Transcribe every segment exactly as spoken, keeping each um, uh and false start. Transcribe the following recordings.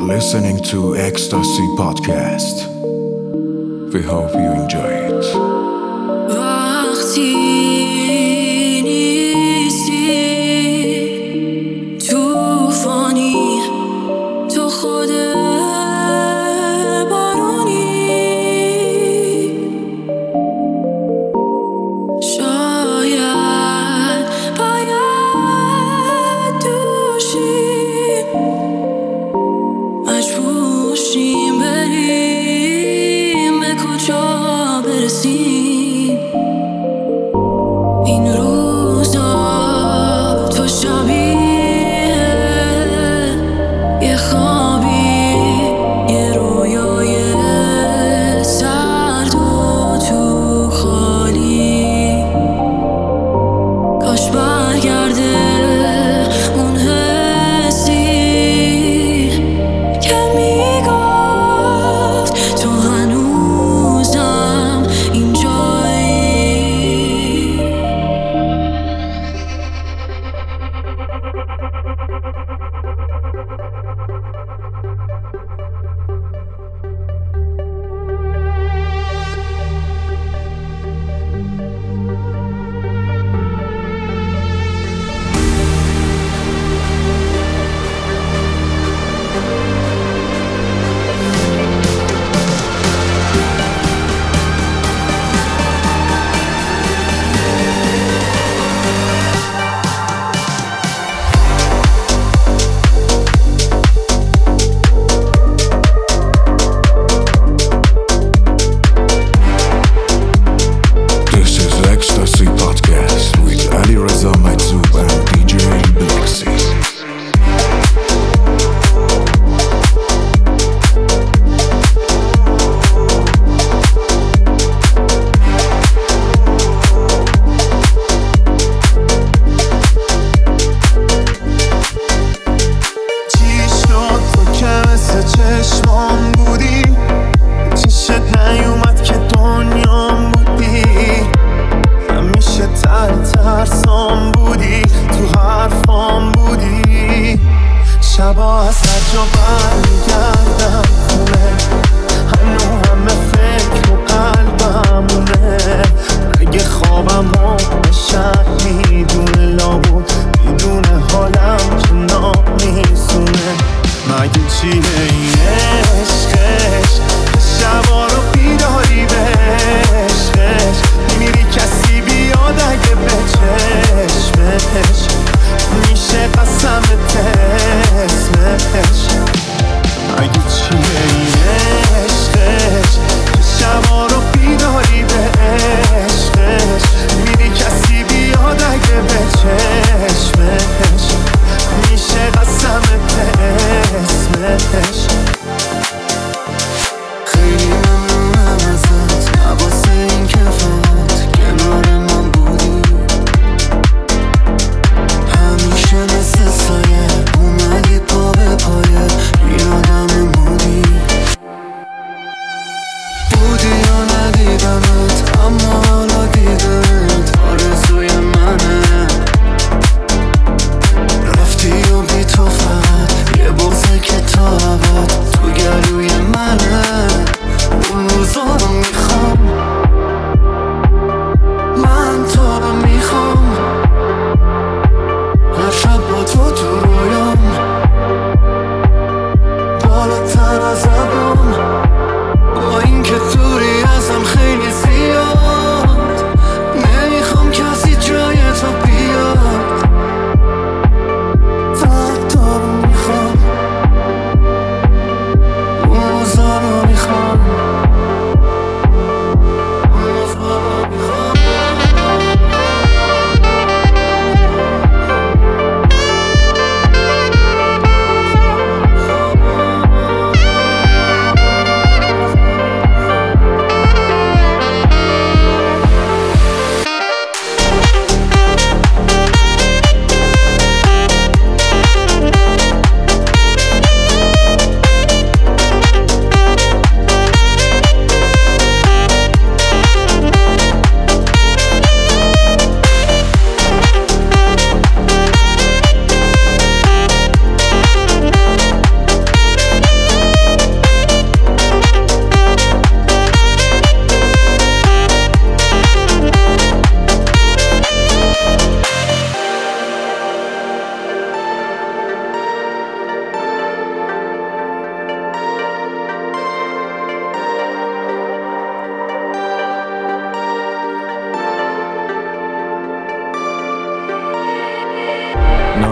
listening to Ecstasy Podcast. We hope you enjoy it. وقتی نیستی توفانی، تو خود بارونی، شاید باید دوشیم، مجبور شیم بریم، به کجا برسیم. این روزا تو شبیه یه خوابی، یه رویای سرد و تو خالی. کاش برگرده اون حسی که میگفت تو هنوزم اینجا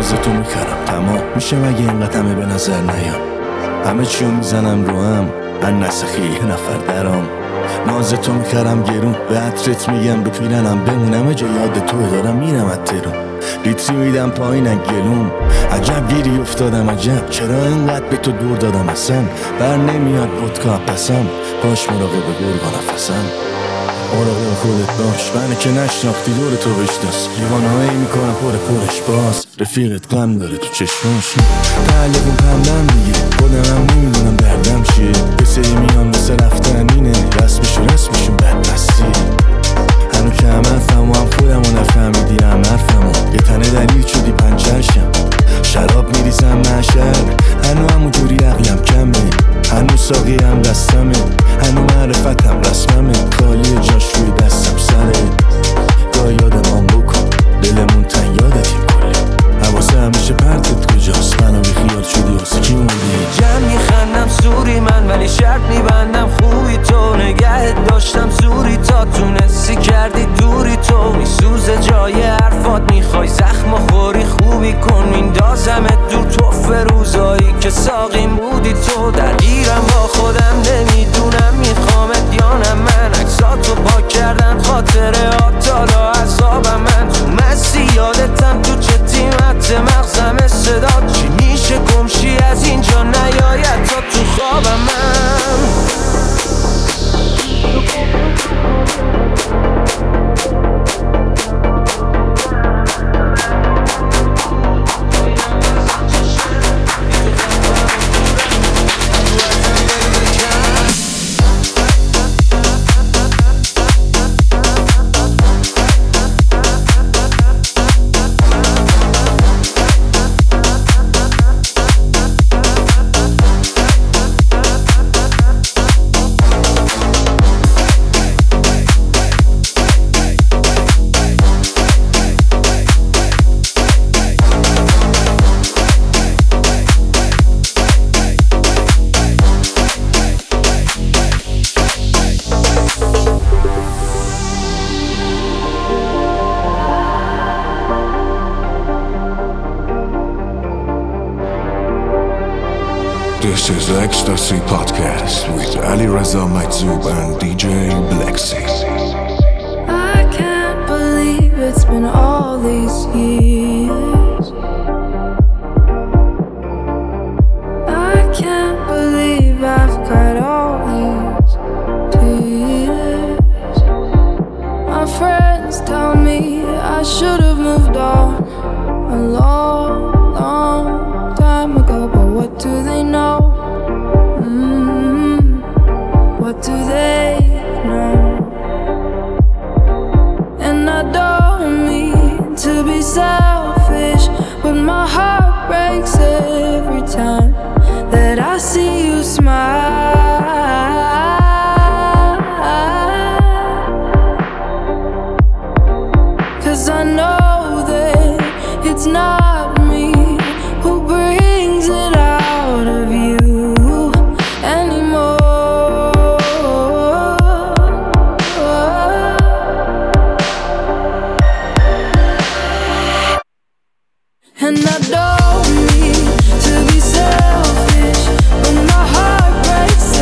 نازتو میخرم تمام میشه مگه این قدمه به نظر نیام همه چیو میزنم رو هم من نسخی یه نفر درام نازتو میخرم گرون به عطرت میگم رو پیرنم بمونم جا یاد توه دارم میرم از ترون لیتری میدم پایین گلوم عجب گیری افتادم عجب چرا اینقدر به تو دور دادم اصلا بر نمیاد ودکا پسم باش مراقب گرگا نفسم مراقب خودت باش منه که نشناختی دور تو بشناس لیوانهایی میکنم پر پرش باز رفیقت غم داره تو چشماش تعلیقون پندم دیگه خودم هم نمیدونم دردم چیه به سری میان مثل رفتن اینه رسمشون رسمشون بدبستی هنو که هم حرفم و هم خودم و نفهمیدی هم حرفم و یه تنه دلیل شدی پنچرشم شراب میریزم محشر هنو همون جوری عقلم کمه هنو ساقی هم دستمه هنو معرفتم رسممه خالی جاش روی دستم سره گاه یادمان بکن دلمون تن یادتیم کلی حواسه همیشه پرتت کجاست منو بی خیال شدی واسه کی موندی جمع میخندم سوری من ولی شرط میبندم خوبی تو نگهت داشتم زوری تا تونستی کردی دوری تو میسوزه جای حرفات میخوای زخم خوری خوبی کن میندازمت دور تو فروزایی که ساقیم بودی تو درگیرم با خودم نمیدونم میخوامت یا نه من عکساتو پاک کردن خاطره آتالا عذابم من تو مستی یادتم تو چه تیمت مغزم صدات چی میشه گمشی از اینجا نیاید تا تو خوابم من This is the Ecstasy Podcast with Ali Reza Maizub and D J Blexy. I can't believe it's been all these years. I can't believe I've cried all these tears. My friends tell me I should have moved on a long, long time ago, but what do they know? Mm-hmm. What do they know? And I don't mean to be selfish, but my heart breaks every time that I see you smile. 'Cause I know that it's not me who brings it out of you anymore. And I don't mean to be selfish, but my heart breaks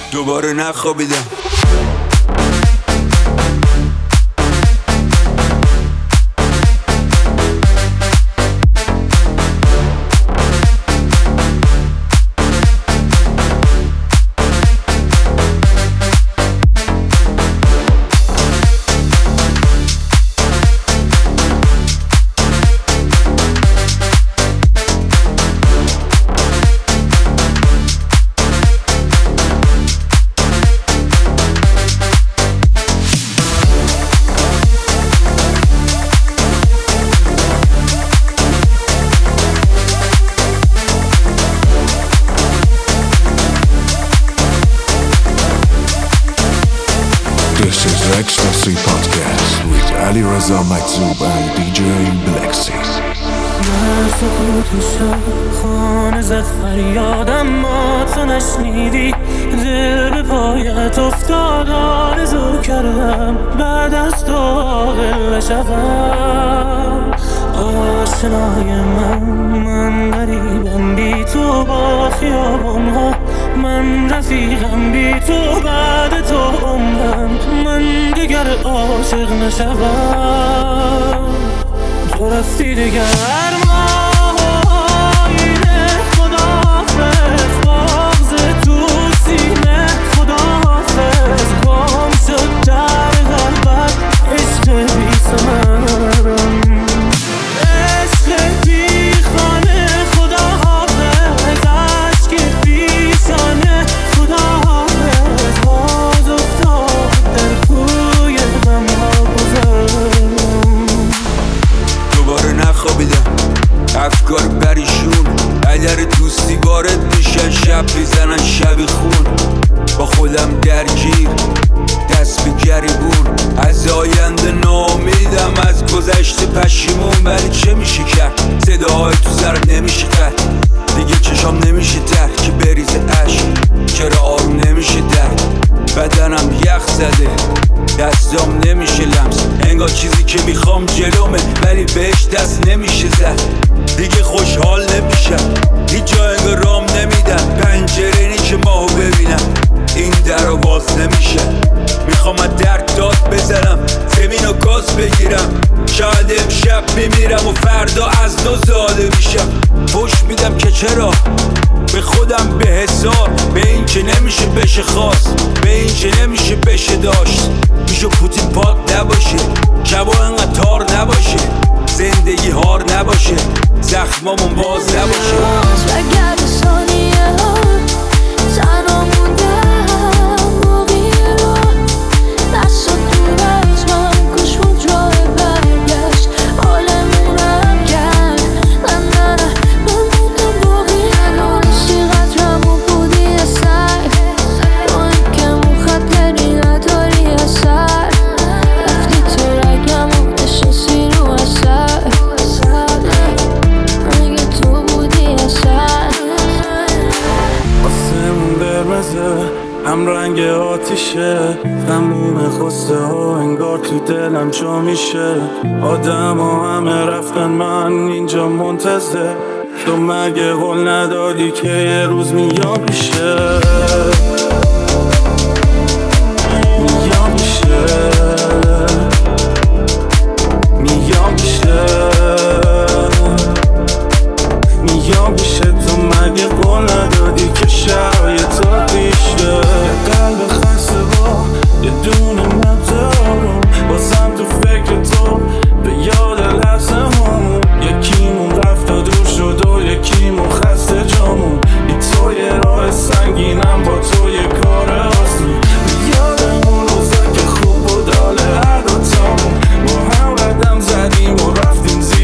دوباره نخوابیدم. This is Ecstasy Podcast with Ali Reza Matzub and دی جی Blacksy. در سکوت شب خانه زد فریادم، ما تو نشنیدی، دل به پایت افتاد، آرزو کردم بعد از تو عاقل شوم. آشنای من من غریبم بی تو با خیابان ها، من رفیقم بی تو بعد تو عمرم، من دیگر عاشق نشوم. تو رفتی دیگر ماه آینه، خداحافظ باغز تو سینه، خداحافظ گم شد در قلبت عشق بی ثمرم، عشق بی خانه، خداحافظ عشق بیشانه، خداحافظ باز افتاد در کوی غم‌ها گذرم. دوباره نخوابیدم، افکار پریشون اگر دوستی وارد میشن، شب میزنن شبی خون، با خودم درگیر دست به گریبون، از آینده ناامیدم، از گذشته پشیمون. ولی چه میشه کرد؟ صداهای تو سرم نمیشه کرد دیگه، چشام نمیشه تر که بریزه عشق، چرا آروم نمیشه در بدنم یخ زده، دستام نمیشه لمس، انگار چیزی که میخوام جلومه ولی بهش دست نمیشه زد. دیگه خوشحال نمیشم، هیچ جا انگار رام نمیدن، پنجره اینی که ماهو ببینم، این در رو باز نمیشه. میخوام از درد داد بزنم، زمین و گاز بگیرم، شاید امشب میمیرم و فردا از دو زاده میشم. فوش میدم که چرا به خودم به حسار، به این که نمیشه بشه خواست، به این که نمیشه بشه داشت. میشه پوتین پاک نباشه، شبا انقدر تار نباشه، زندگی هار نباشه، زخمامون باز نباشه. وگر ثانیه ها تنها موندم، باقیه رو دست دور از من، کش بود راه برگشت، حالمونم کرد. نه نه نه من بودم باقیه رو، نشتی قدرم و بودی اثر، با این کم و خطری نداری اثر، رفتی تو رگم و نشستی رو اثر، اگه تو بودی اثر. آسمون قرمزه هم رنگ آتیشه، تموم خواسته ها انگار تو دلم جا میشه، آدم ها همه رفتن من اینجا منتظر، تو مگه قول ندادی که یه روز میام میشه، میام میشه، میام میشه، میام میشه، تو مگه قول ندادی که شرایطات بیشه. قلب خسته با یه دونه مدارم، بازم تو فکر تو به یاد لحظه همون، یکیمون رفت و دور شد و یکیمون خسته جامون، بی تو یه راه سنگینم، با تو یه کار آسون، یادمون روزا که خوب بود حال هر دوتامون، با هم قدم زدیم و رفتیم زیر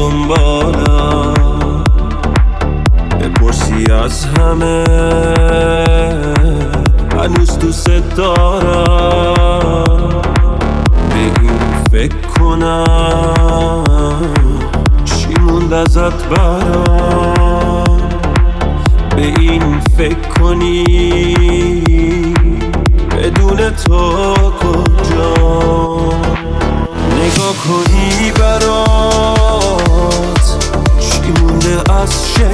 دنبالم، بپرسی از همه هنوز دوست دارم. به این فکر کنم چی موند ازت برام، به این فکر کنی بدون تو کجا، نگاه کنی برات چی مونده از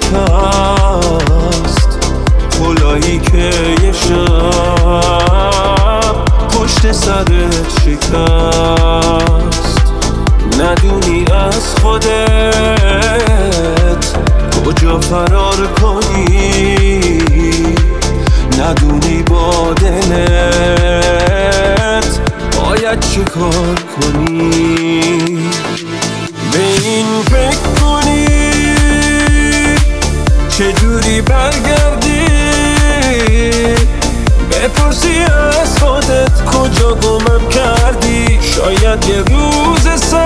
شکست، کلاهی که یه شب پشت سرت شکست. ندونی از خودت کجا فرار کنی، ندونی با دلت باید چه کار کنی. به این فکر کنی چجوری برگردی، بپرسی از خودت کجا گمم کردی. شاید یه روز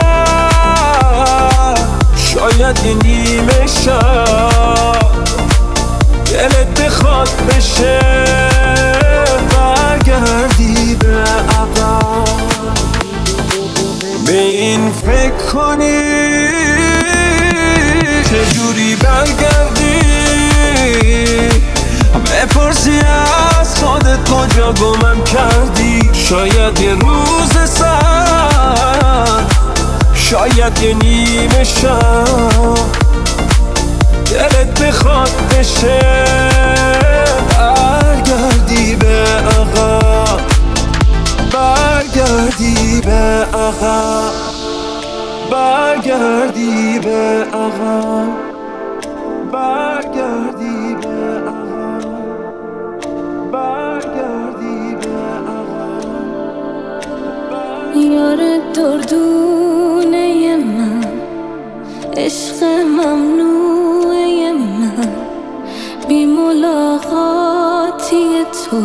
سر، شاید یه نیمه شب دلت بخواد بشه برگردی به عقب. به این فکر کنی چجوری برگردی، بپرسی از خودت کجا گمم کردی. شاید یه روز سر، شاید یه نیمه شب دلت بخواد بشه برگردی به عقب، برگردی به عقب، برگردی به عقب، برگردی به عقب، برگردی به عقب. یار دردونه من، عشق ممنوعه من، بی ملاقاتی تو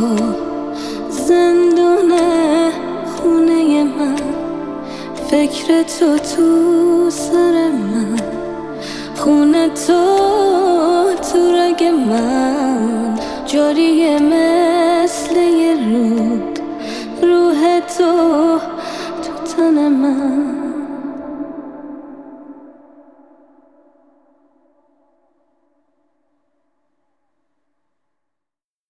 زندونه خونه من. فکر تو تو سر من، خونه تو تو رگ من، جاریه مثل یه رود، روح تو تو تن من.